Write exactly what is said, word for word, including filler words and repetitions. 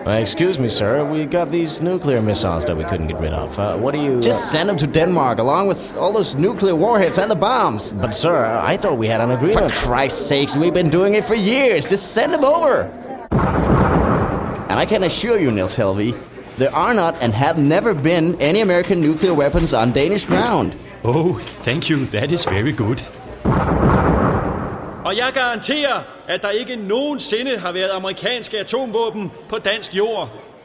Uh, excuse me, sir. We got these nuclear missiles that we couldn't get rid of. Uh, what do you... Just uh... send them to Denmark, along with all those nuclear warheads and the bombs. But, sir, I thought we had an agreement. For Christ's sakes, we've been doing it for years. Just send them over. And I can assure you, Niels Helvig, there are not and have never been any American nuclear weapons on Danish ground. Oh, thank you. That is very good. Og jeg garanterer, at der ikke nogensinde har været amerikanske atomvåben på dansk jord.